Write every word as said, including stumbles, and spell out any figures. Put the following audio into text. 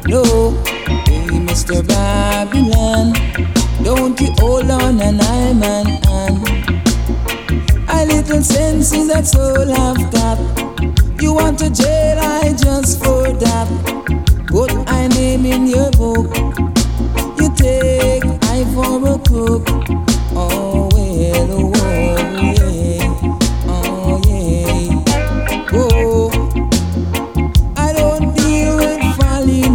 No, hey, mister Babylon, don't you hold on an I man hand. A little sense in that soul I've got. You want to jail I just for that. Put I name in your book. You take I for a cook. Oh,